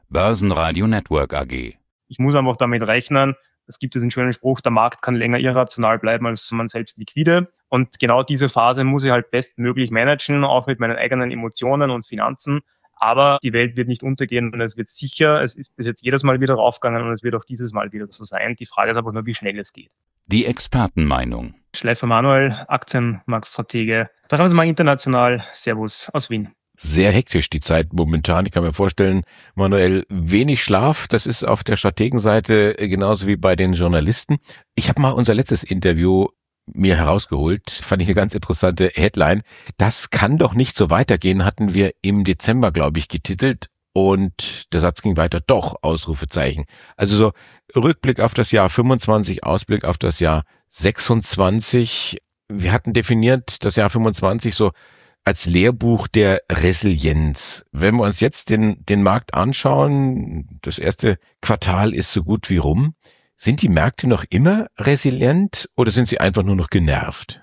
Börsenradio Network AG. Ich muss einfach damit rechnen, es gibt diesen schönen Spruch, der Markt kann länger irrational bleiben als man selbst liquide. Und genau diese Phase muss ich halt bestmöglich managen, auch mit meinen eigenen Emotionen und Finanzen. Aber die Welt wird nicht untergehen und es wird sicher, es ist bis jetzt jedes Mal wieder raufgegangen und es wird auch dieses Mal wieder so sein. Die Frage ist einfach nur, wie schnell es geht. Die Expertenmeinung. Schleifer Manuel, Aktienmarktstratege. Da haben Sie mal international. Servus aus Wien. Sehr hektisch die Zeit momentan. Ich kann mir vorstellen, Manuel, wenig Schlaf. Das ist auf der Strategenseite genauso wie bei den Journalisten. Ich habe mal unser letztes Interview mir herausgeholt. Fand ich eine ganz interessante Headline. Das kann doch nicht so weitergehen, hatten wir im Dezember, glaube ich, getitelt. Und der Satz ging weiter, doch, Ausrufezeichen. Also so Rückblick auf das Jahr 25, Ausblick auf das Jahr 26. Wir hatten definiert das Jahr 25 so als Lehrbuch der Resilienz. Wenn wir uns jetzt den Markt anschauen, das erste Quartal ist so gut wie rum. Sind die Märkte noch immer resilient oder sind sie einfach nur noch genervt?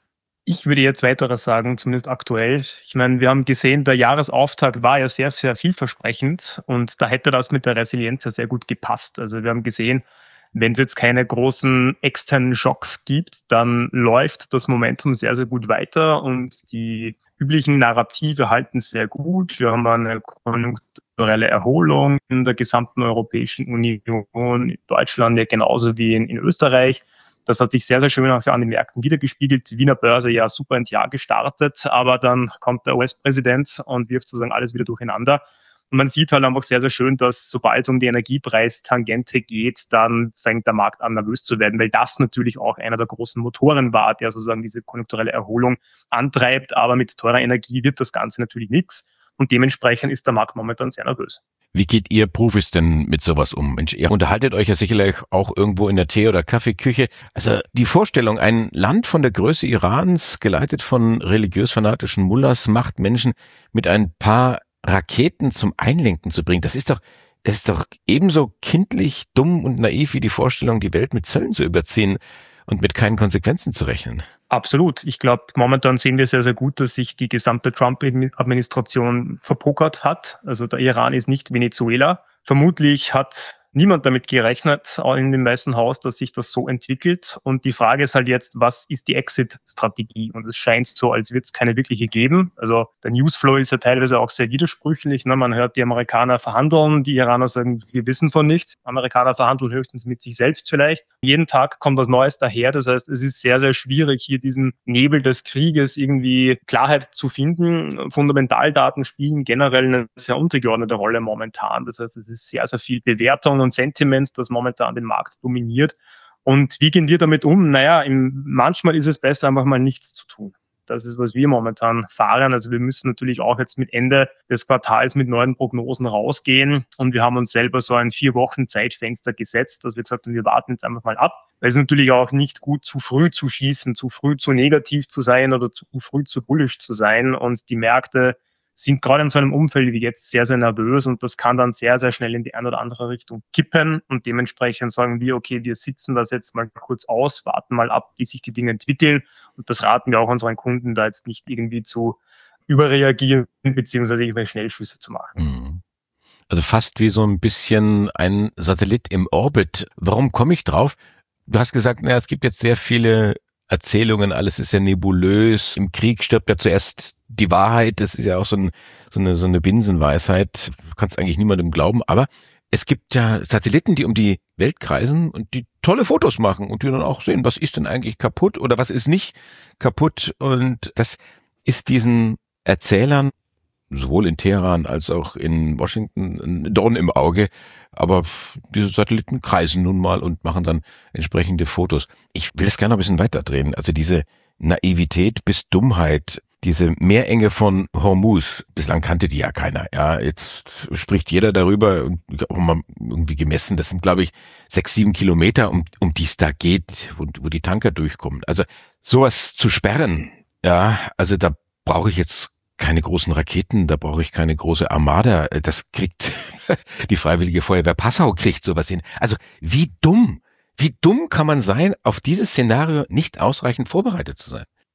Ich würde jetzt weiteres sagen, zumindest aktuell. Ich meine, wir haben gesehen, der Jahresauftakt war ja sehr, sehr vielversprechend und da hätte das mit der Resilienz ja sehr gut gepasst. Also wir haben gesehen, wenn es jetzt keine großen externen Schocks gibt, dann läuft das Momentum sehr, sehr gut weiter und die üblichen Narrative halten sehr gut. Wir haben eine konjunkturelle Erholung in der gesamten Europäischen Union, in Deutschland ja genauso wie in Österreich. Das hat sich sehr, sehr schön auch an den Märkten wiedergespiegelt. Die Wiener Börse ja super ins Jahr gestartet, aber dann kommt der US-Präsident und wirft sozusagen alles wieder durcheinander. Und man sieht halt einfach sehr, sehr schön, dass sobald es um die Energiepreistangente geht, dann fängt der Markt an, nervös zu werden, weil das natürlich auch einer der großen Motoren war, der sozusagen diese konjunkturelle Erholung antreibt. Aber mit teurer Energie wird das Ganze natürlich nichts. Und dementsprechend ist der Markt momentan sehr nervös. Wie geht ihr Profis denn mit sowas um? Mensch, ihr unterhaltet euch ja sicherlich auch irgendwo in der Tee- oder Kaffeeküche. Also die Vorstellung, ein Land von der Größe Irans, geleitet von religiös-fanatischen Mullahs, macht Menschen mit ein paar Raketen zum Einlenken zu bringen, das ist doch ebenso kindlich, dumm und naiv wie die Vorstellung, die Welt mit Zöllen zu überziehen und mit keinen Konsequenzen zu rechnen. Absolut. Ich glaube, momentan sehen wir sehr, sehr gut, dass sich die gesamte Trump-Administration verpokert hat. Also der Iran ist nicht Venezuela. Vermutlich hat niemand damit gerechnet, auch in dem Weißen Haus, dass sich das so entwickelt. Und die Frage ist halt jetzt, was ist die Exit-Strategie? Und es scheint so, als wird es keine wirkliche geben. Also der Newsflow ist ja teilweise auch sehr widersprüchlich. Man hört, die Amerikaner verhandeln, die Iraner sagen, wir wissen von nichts. Amerikaner verhandeln höchstens mit sich selbst vielleicht. Jeden Tag kommt was Neues daher. Das heißt, es ist sehr, sehr schwierig, hier diesen Nebel des Krieges irgendwie Klarheit zu finden. Fundamentaldaten spielen generell eine sehr untergeordnete Rolle momentan. Das heißt, es ist sehr, sehr viel Bewertung und Sentiment, das momentan den Markt dominiert. Und wie gehen wir damit um? Manchmal ist es besser, einfach mal nichts zu tun. Das ist, was wir momentan fahren. Also wir müssen natürlich auch jetzt mit Ende des Quartals mit neuen Prognosen rausgehen. Und wir haben uns selber so ein 4 Wochen Zeitfenster gesetzt, dass wir gesagt haben, wir warten jetzt einfach mal ab. Weil es natürlich auch nicht gut, zu früh zu schießen, zu früh zu negativ zu sein oder zu früh zu bullish zu sein. Und die Märkte sind gerade in so einem Umfeld wie jetzt sehr, sehr nervös und das kann dann sehr, sehr schnell in die eine oder andere Richtung kippen und dementsprechend sagen wir, okay, wir sitzen das jetzt mal kurz aus, warten mal ab, wie sich die Dinge entwickeln und das raten wir auch unseren Kunden, da jetzt nicht irgendwie zu überreagieren beziehungsweise irgendwelche Schnellschüsse zu machen. Also fast wie so ein bisschen ein Satellit im Orbit. Warum komme ich drauf? Du hast gesagt, es gibt jetzt sehr viele Erzählungen, alles ist ja nebulös. Im Krieg stirbt ja zuerst die Wahrheit. Das ist ja auch so eine Binsenweisheit. Du kannst eigentlich niemandem glauben. Aber es gibt ja Satelliten, die um die Welt kreisen und die tolle Fotos machen und die dann auch sehen, was ist denn eigentlich kaputt oder was ist nicht kaputt. Und das ist diesen Erzählern sowohl in Teheran als auch in Washington ein Dorn im Auge. Aber diese Satelliten kreisen nun mal und machen dann entsprechende Fotos. Ich will das gerne noch ein bisschen weiterdrehen. Also diese Naivität bis Dummheit, diese Meerenge von Hormuz, bislang kannte die ja keiner. Ja, jetzt spricht jeder darüber und auch mal irgendwie gemessen. Das sind, glaube ich, 6-7 Kilometer, um die es da geht, wo die Tanker durchkommen. Also sowas zu sperren, ja, also da brauche ich jetzt keine großen Raketen, da brauche ich keine große Armada. Das kriegt die Freiwillige Feuerwehr Passau kriegt sowas hin. Also wie dumm kann man sein, auf dieses Szenario nicht ausreichend vorbereitet zu sein?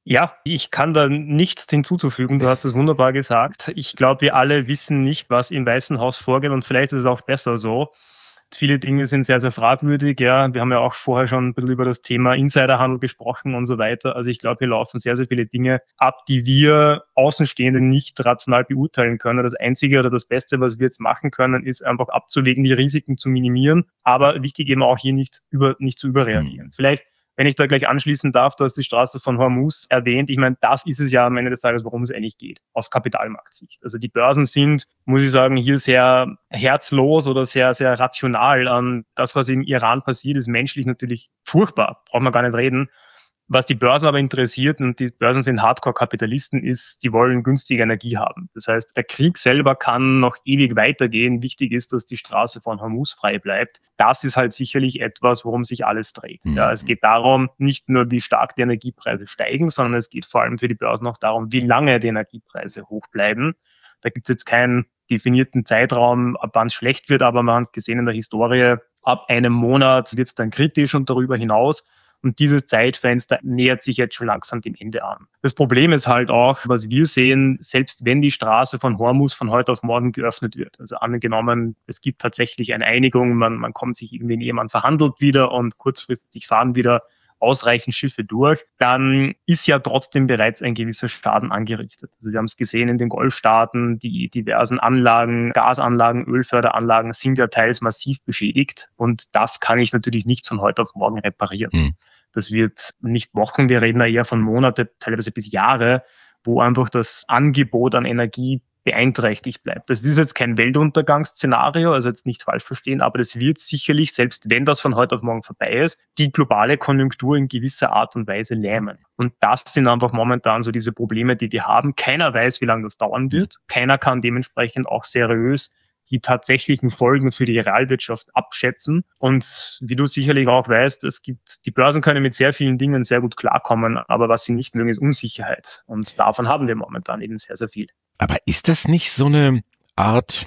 Ja, ich kann da nichts hinzuzufügen. Du hast es wunderbar gesagt. Ich glaube, wir alle wissen nicht, was im Weißen Haus vorgeht und vielleicht ist es auch besser so. Viele Dinge sind sehr, sehr fragwürdig. Ja, wir haben ja auch vorher schon ein bisschen über das Thema Insiderhandel gesprochen und so weiter. Also ich glaube, hier laufen sehr, sehr viele Dinge ab, die wir Außenstehende nicht rational beurteilen können. Das Einzige oder das Beste, was wir jetzt machen können, ist einfach abzuwägen, die Risiken zu minimieren. Aber wichtig eben auch hier nicht zu überreagieren. Vielleicht, wenn ich da gleich anschließen darf, du hast die Straße von Hormuz erwähnt. Ich meine, das ist es ja am Ende des Tages, worum es eigentlich geht, aus Kapitalmarktsicht. Also die Börsen sind, muss ich sagen, hier sehr herzlos oder sehr, sehr rational. Das, was im Iran passiert, ist menschlich natürlich furchtbar, braucht man gar nicht reden. Was die Börsen aber interessiert, und die Börsen sind Hardcore-Kapitalisten, ist, sie wollen günstige Energie haben. Das heißt, der Krieg selber kann noch ewig weitergehen. Wichtig ist, dass die Straße von Hormuz frei bleibt. Das ist halt sicherlich etwas, worum sich alles dreht. Ja, es geht darum, nicht nur, wie stark die Energiepreise steigen, sondern es geht vor allem für die Börsen auch darum, wie lange die Energiepreise hoch bleiben. Da gibt es jetzt keinen definierten Zeitraum, ab wann es schlecht wird, aber man hat gesehen in der Historie, ab einem Monat wird es dann kritisch und darüber hinaus. Und dieses Zeitfenster nähert sich jetzt schon langsam dem Ende an. Das Problem ist halt auch, was wir sehen, selbst wenn die Straße von Hormuz von heute auf morgen geöffnet wird, also angenommen, es gibt tatsächlich eine Einigung, man kommt sich irgendwie näher, man verhandelt wieder und kurzfristig fahren wieder ausreichend Schiffe durch, dann ist ja trotzdem bereits ein gewisser Schaden angerichtet. Also wir haben es gesehen in den Golfstaaten, die diversen Anlagen, Gasanlagen, Ölförderanlagen sind ja teils massiv beschädigt und das kann ich natürlich nicht von heute auf morgen reparieren. Das wird nicht Wochen, wir reden da eher von Monate, teilweise bis Jahre, wo einfach das Angebot an Energie beeinträchtigt bleibt. Das ist jetzt kein Weltuntergangsszenario, also jetzt nicht falsch verstehen, aber das wird sicherlich, selbst wenn das von heute auf morgen vorbei ist, die globale Konjunktur in gewisser Art und Weise lähmen. Und das sind einfach momentan so diese Probleme, die wir haben. Keiner weiß, wie lange das dauern wird. Keiner kann dementsprechend auch seriös die tatsächlichen Folgen für die Realwirtschaft abschätzen. Und wie du sicherlich auch weißt, die Börsen können mit sehr vielen Dingen sehr gut klarkommen, aber was sie nicht mögen, ist Unsicherheit. Und davon haben wir momentan eben sehr, sehr viel. Aber ist das nicht so eine Art,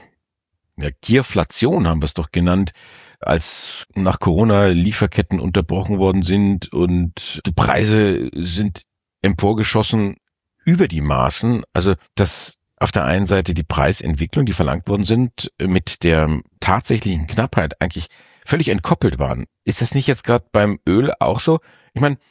Gierflation haben wir es doch genannt, als nach Corona Lieferketten unterbrochen worden sind und die Preise sind emporgeschossen über die Maßen, also dass auf der einen Seite die Preisentwicklung, die verlangt worden sind, mit der tatsächlichen Knappheit eigentlich völlig entkoppelt waren. Ist das nicht jetzt gerade beim Öl auch so? Ich meine,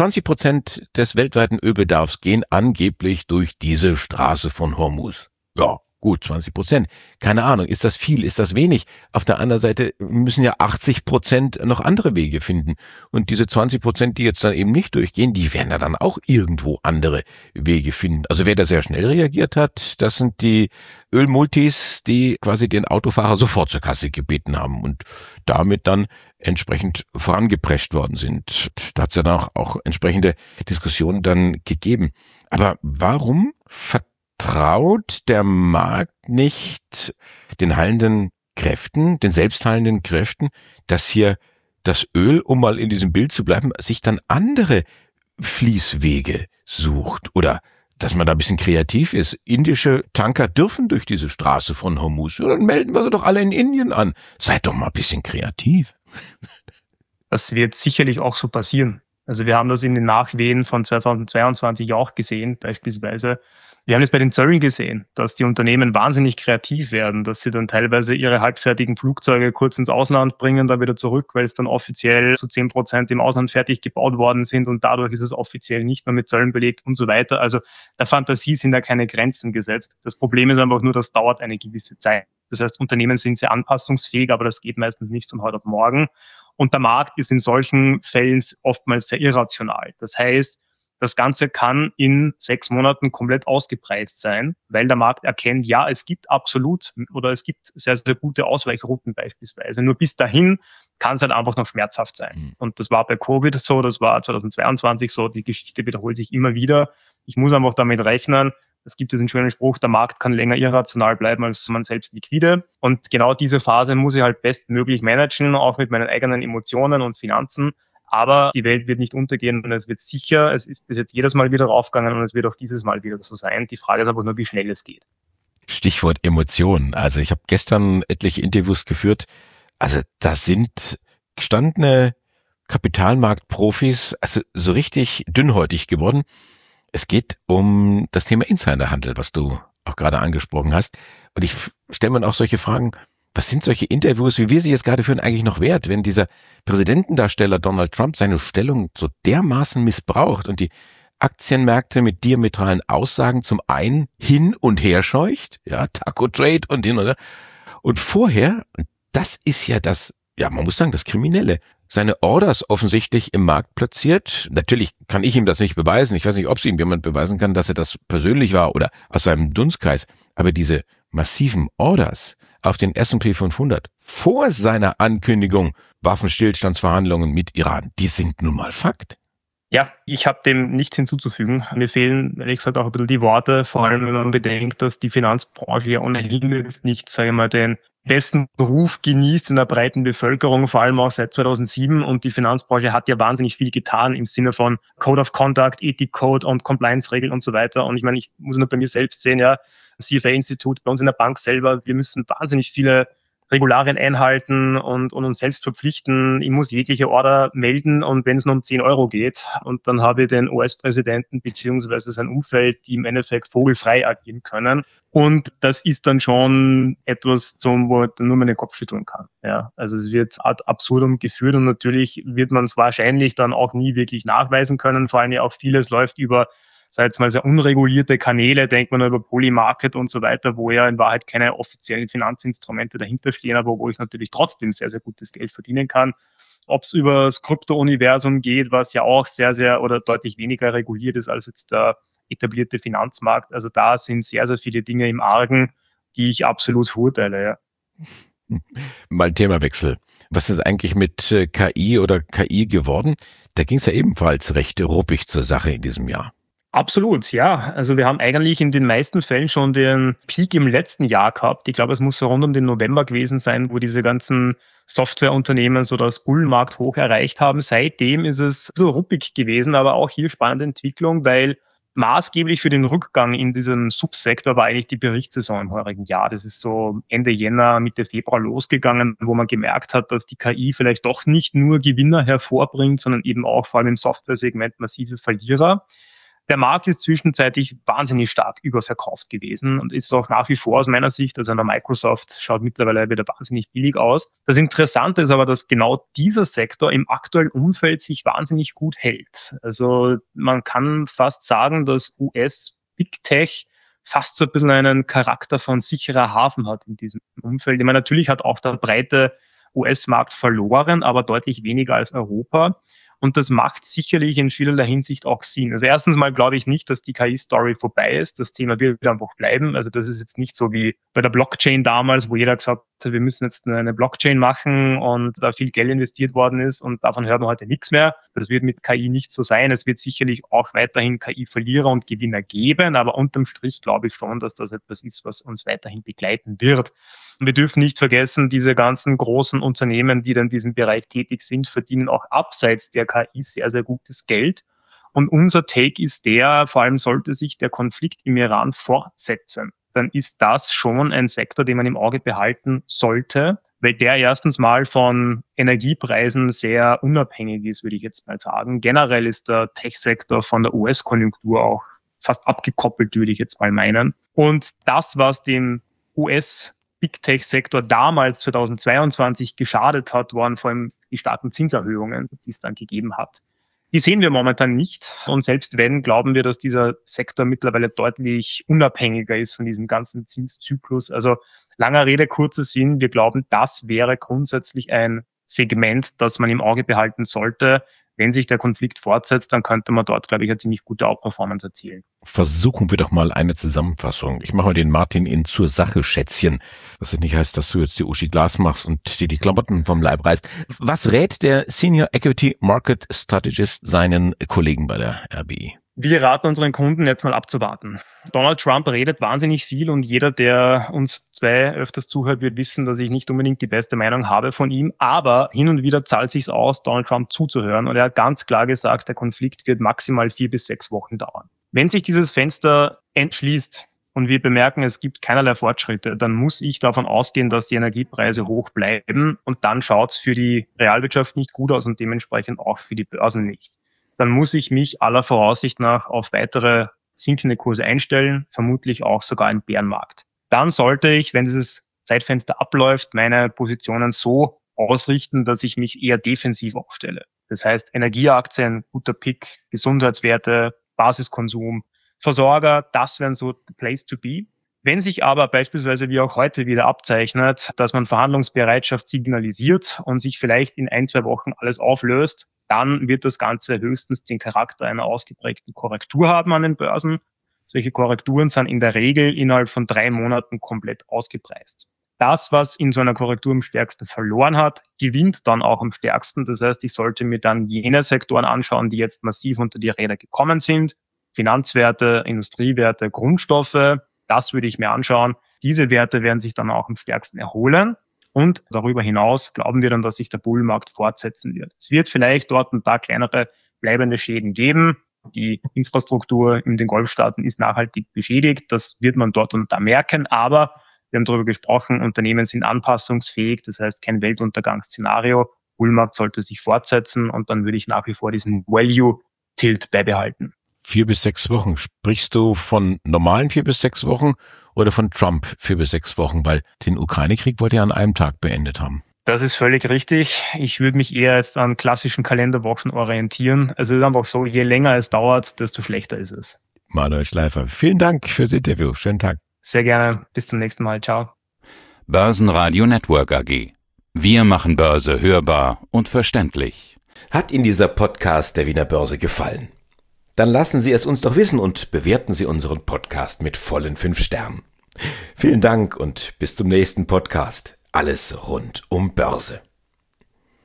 20% des weltweiten Ölbedarfs gehen angeblich durch diese Straße von Hormuz. Ja, gut, 20%. Keine Ahnung, ist das viel, ist das wenig? Auf der anderen Seite müssen ja 80% noch andere Wege finden. Und diese 20%, die jetzt dann eben nicht durchgehen, die werden ja dann auch irgendwo andere Wege finden. Also wer da sehr schnell reagiert hat, das sind die Ölmultis, die quasi den Autofahrer sofort zur Kasse gebeten haben und damit dann entsprechend vorangeprescht worden sind. Da hat es ja dann auch entsprechende Diskussionen dann gegeben. Aber warum vertraut der Markt nicht den heilenden Kräften, den selbstheilenden Kräften, dass hier das Öl, um mal in diesem Bild zu bleiben, sich dann andere Fließwege sucht oder dass man da ein bisschen kreativ ist. Indische Tanker dürfen durch diese Straße von Hormuz. Ja, dann melden wir sie doch alle in Indien an. Seid doch mal ein bisschen kreativ. Das wird sicherlich auch so passieren. Also wir haben das in den Nachwehen von 2022 auch gesehen, beispielsweise. Wir haben es bei den Zöllen gesehen, dass die Unternehmen wahnsinnig kreativ werden, dass sie dann teilweise ihre halbfertigen Flugzeuge kurz ins Ausland bringen, dann wieder zurück, weil es dann offiziell zu 10% im Ausland fertig gebaut worden sind und dadurch ist es offiziell nicht mehr mit Zöllen belegt und so weiter. Also der Fantasie sind da keine Grenzen gesetzt. Das Problem ist einfach nur, das dauert eine gewisse Zeit. Das heißt, Unternehmen sind sehr anpassungsfähig, aber das geht meistens nicht von heute auf morgen. Und der Markt ist in solchen Fällen oftmals sehr irrational. Das heißt, das Ganze kann in 6 Monaten komplett ausgepreist sein, weil der Markt erkennt, ja, es gibt sehr, sehr gute Ausweichrouten beispielsweise. Nur bis dahin kann es halt einfach noch schmerzhaft sein. Und das war bei Covid so, das war 2022 so, die Geschichte wiederholt sich immer wieder. Ich muss einfach damit rechnen, es gibt diesen schönen Spruch, der Markt kann länger irrational bleiben als man selbst liquide. Und genau diese Phase muss ich halt bestmöglich managen, auch mit meinen eigenen Emotionen und Finanzen. Aber die Welt wird nicht untergehen und es wird sicher, es ist bis jetzt jedes Mal wieder raufgegangen und es wird auch dieses Mal wieder so sein. Die Frage ist aber nur, wie schnell es geht. Stichwort Emotionen. Also ich habe gestern etliche Interviews geführt. Also da sind gestandene Kapitalmarktprofis also so richtig dünnhäutig geworden. Es geht um das Thema Insiderhandel, was du auch gerade angesprochen hast. Und ich stelle mir auch solche Fragen, was sind solche Interviews, wie wir sie jetzt gerade führen, eigentlich noch wert, wenn dieser Präsidentendarsteller Donald Trump seine Stellung so dermaßen missbraucht und die Aktienmärkte mit diametralen Aussagen zum einen hin und her scheucht, ja, Taco Trade und hin und her. Und vorher, das ist ja das, ja, man muss sagen, das Kriminelle, seine Orders offensichtlich im Markt platziert. Natürlich kann ich ihm das nicht beweisen. Ich weiß nicht, ob es ihm jemand beweisen kann, dass er das persönlich war oder aus seinem Dunstkreis. Aber diese massiven Orders auf den S&P 500 vor seiner Ankündigung Waffenstillstandsverhandlungen mit Iran, die sind nun mal Fakt. Ja, ich habe dem nichts hinzuzufügen. Mir fehlen, ehrlich gesagt, auch ein bisschen die Worte, vor allem wenn man bedenkt, dass die Finanzbranche ja ohnehin jetzt nicht, sage ich mal, den besten Ruf genießt in der breiten Bevölkerung, vor allem auch seit 2007. Und die Finanzbranche hat ja wahnsinnig viel getan im Sinne von Code of Conduct, Ethikcode und Compliance-Regeln und so weiter. Und ich meine, ich muss nur bei mir selbst sehen, ja, CFA-Institut, bei uns in der Bank selber, wir müssen wahnsinnig viele Regularien einhalten und uns selbst verpflichten. Ich muss jegliche Order melden und wenn es nur um 10 Euro geht und dann habe ich den US-Präsidenten beziehungsweise sein Umfeld, die im Endeffekt vogelfrei agieren können. Und das ist dann schon etwas, wo ich nur meinen Kopf schütteln kann. Ja, also es wird ad absurdum geführt und natürlich wird man es wahrscheinlich dann auch nie wirklich nachweisen können. Vor allem ja auch vieles läuft über, sei jetzt mal sehr unregulierte Kanäle, denkt man über Polymarket und so weiter, wo ja in Wahrheit keine offiziellen Finanzinstrumente dahinter stehen, aber wo ich natürlich trotzdem sehr, sehr gutes Geld verdienen kann. Ob es über das Krypto-Universum geht, was ja auch sehr, sehr oder deutlich weniger reguliert ist als jetzt der etablierte Finanzmarkt. Also da sind sehr, sehr viele Dinge im Argen, die ich absolut verurteile. Ja. Mal Themawechsel. Was ist eigentlich mit KI oder KI geworden? Da ging es ja ebenfalls recht ruppig zur Sache in diesem Jahr. Absolut, ja. Also wir haben eigentlich in den meisten Fällen schon den Peak im letzten Jahr gehabt. Ich glaube, es muss so rund um den November gewesen sein, wo diese ganzen Softwareunternehmen so das Bullenmarkt hoch erreicht haben. Seitdem ist es so ruppig gewesen, aber auch hier spannende Entwicklung, weil maßgeblich für den Rückgang in diesem Subsektor war eigentlich die Berichtssaison im heurigen Jahr. Das ist so Ende Jänner, Mitte Februar losgegangen, wo man gemerkt hat, dass die KI vielleicht doch nicht nur Gewinner hervorbringt, sondern eben auch vor allem im Software-Segment massive Verlierer. Der Markt ist zwischenzeitlich wahnsinnig stark überverkauft gewesen und ist auch nach wie vor aus meiner Sicht, also eine Microsoft schaut mittlerweile wieder wahnsinnig billig aus. Das Interessante ist aber, dass genau dieser Sektor im aktuellen Umfeld sich wahnsinnig gut hält. Also man kann fast sagen, dass US-Big Tech fast so ein bisschen einen Charakter von sicherer Hafen hat in diesem Umfeld. Ich meine, natürlich hat auch der breite US-Markt verloren, aber deutlich weniger als Europa. Und das macht sicherlich in vielerlei Hinsicht auch Sinn. Also erstens mal glaube ich nicht, dass die KI-Story vorbei ist. Das Thema wird einfach bleiben. Also das ist jetzt nicht so wie bei der Blockchain damals, wo jeder gesagt hat, wir müssen jetzt eine Blockchain machen und da viel Geld investiert worden ist und davon hört man heute nichts mehr. Das wird mit KI nicht so sein. Es wird sicherlich auch weiterhin KI-Verlierer und Gewinner geben, aber unterm Strich glaube ich schon, dass das etwas ist, was uns weiterhin begleiten wird. Und wir dürfen nicht vergessen, diese ganzen großen Unternehmen, die dann in diesem Bereich tätig sind, verdienen auch abseits der KI sehr, sehr gutes Geld. Und unser Take ist der, vor allem sollte sich der Konflikt im Iran fortsetzen, dann ist das schon ein Sektor, den man im Auge behalten sollte, weil der erstens mal von Energiepreisen sehr unabhängig ist, würde ich jetzt mal sagen. Generell ist der Tech-Sektor von der US-Konjunktur auch fast abgekoppelt, würde ich jetzt mal meinen. Und das, was dem US-Big Tech-Sektor damals 2022 geschadet hat, waren vor allem die starken Zinserhöhungen, die es dann gegeben hat. Die sehen wir momentan nicht. Und selbst wenn, glauben wir, dass dieser Sektor mittlerweile deutlich unabhängiger ist von diesem ganzen Zinszyklus. Also langer Rede, kurzer Sinn. Wir glauben, das wäre grundsätzlich ein Segment, das man im Auge behalten sollte. Wenn sich der Konflikt fortsetzt, dann könnte man dort, glaube ich, eine ziemlich gute Outperformance erzielen. Versuchen wir doch mal eine Zusammenfassung. Ich mache mal den Martin in zur Sache Schätzchen. Was nicht heißt, dass du jetzt die Uschi Glas machst und dir die Klamotten vom Leib reißt. Was rät der Senior Equity Market Strategist seinen Kollegen bei der RBI? Wir raten unseren Kunden jetzt mal abzuwarten. Donald Trump redet wahnsinnig viel und jeder, der uns zwei öfters zuhört, wird wissen, dass ich nicht unbedingt die beste Meinung habe von ihm. Aber hin und wieder zahlt sich's aus, Donald Trump zuzuhören. Und er hat ganz klar gesagt, der Konflikt wird maximal 4 bis 6 Wochen dauern. Wenn sich dieses Fenster entschließt und wir bemerken, es gibt keinerlei Fortschritte, dann muss ich davon ausgehen, dass die Energiepreise hoch bleiben. Und dann schaut's für die Realwirtschaft nicht gut aus und dementsprechend auch für die Börsen nicht. dann muss ich mich aller Voraussicht nach auf weitere sinkende Kurse einstellen, vermutlich auch sogar im Bärenmarkt. Dann sollte ich, wenn dieses Zeitfenster abläuft, meine Positionen so ausrichten, dass ich mich eher defensiv aufstelle. Das heißt, Energieaktien, guter Pick, Gesundheitswerte, Basiskonsum, Versorger, das wären so the place to be. Wenn sich aber beispielsweise wie auch heute wieder abzeichnet, dass man Verhandlungsbereitschaft signalisiert und sich vielleicht in 1-2 Wochen alles auflöst, dann wird das Ganze höchstens den Charakter einer ausgeprägten Korrektur haben an den Börsen. Solche Korrekturen sind in der Regel innerhalb von 3 Monaten komplett ausgepreist. Das, was in so einer Korrektur am stärksten verloren hat, gewinnt dann auch am stärksten. Das heißt, ich sollte mir dann jene Sektoren anschauen, die jetzt massiv unter die Räder gekommen sind. Finanzwerte, Industriewerte, Grundstoffe. Das würde ich mir anschauen. Diese Werte werden sich dann auch am stärksten erholen. Und darüber hinaus glauben wir dann, dass sich der Bullmarkt fortsetzen wird. Es wird vielleicht dort und da kleinere bleibende Schäden geben. Die Infrastruktur in den Golfstaaten ist nachhaltig beschädigt. Das wird man dort und da merken. Aber wir haben darüber gesprochen, Unternehmen sind anpassungsfähig. Das heißt, kein Weltuntergangsszenario. Bullmarkt sollte sich fortsetzen und dann würde ich nach wie vor diesen Value-Tilt beibehalten. 4 bis 6 Wochen. Sprichst du von normalen 4 bis 6 Wochen oder von Trump 4 bis 6 Wochen? Weil den Ukraine-Krieg wollte er an einem Tag beendet haben. Das ist völlig richtig. Ich würde mich eher jetzt an klassischen Kalenderwochen orientieren. Also es ist einfach so, je länger es dauert, desto schlechter ist es. Manuel Schleifer, vielen Dank fürs Interview. Schönen Tag. Sehr gerne. Bis zum nächsten Mal. Ciao. Börsenradio Network AG. Wir machen Börse hörbar und verständlich. Hat Ihnen dieser Podcast der Wiener Börse gefallen? Dann lassen Sie es uns doch wissen und bewerten Sie unseren Podcast mit vollen 5 Sternen. Vielen Dank und bis zum nächsten Podcast. Alles rund um Börse.